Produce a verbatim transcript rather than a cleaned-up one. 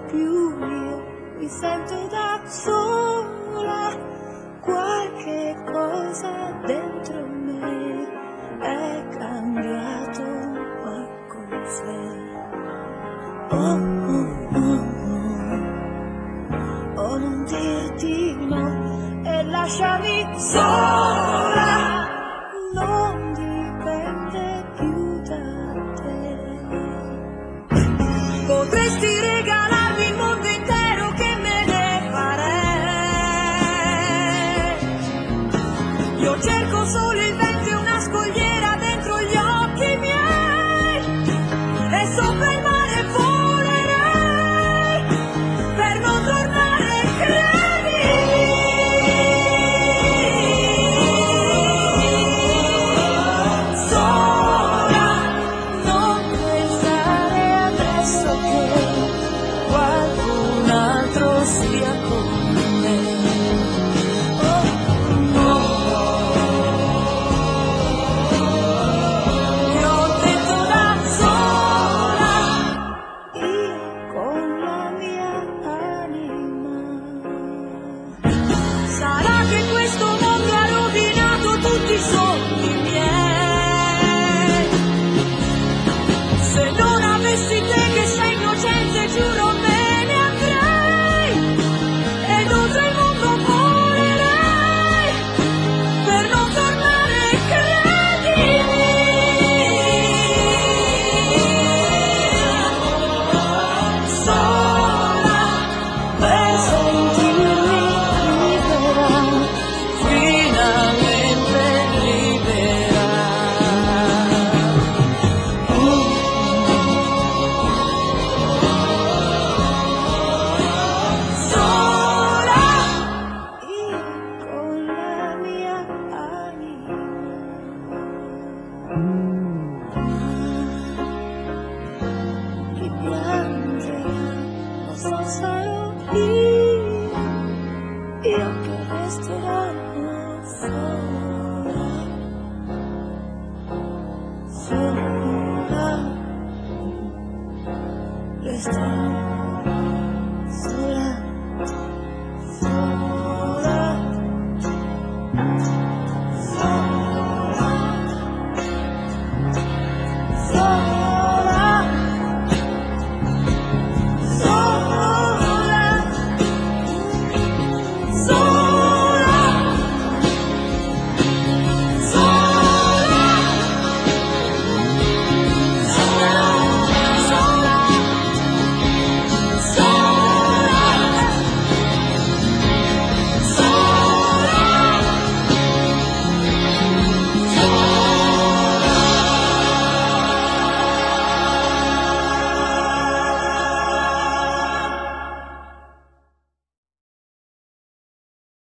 più io, mi sento da sola, qualche cosa dentro me è cambiato, ma cos'è? Oh, oh, oh, oh, oh, non dirti no e lasciami sola, non dipende più da te. Potresti regalarmi il mondo intero che me ne farei. Io cerco solo il vento e una scogliera dentro gli occhi miei e sopra il mare volerei per non tornare, credimi. Sola, non pensare adesso che qualcun altro sia con me. Oh, no. Io ho detto da sola, io con la mia anima. Sarà che questo mondo ha rovinato tutti i sogni miei. Se non avessi te che sei innocente, giuro me ne andrei ed oltre il mondo volerei per non tornare, credimi. Sola per sentirmi libera, finalmente libera. Sola, io con la mia anima. Chi piangerà, ma se sarò io, io che resterò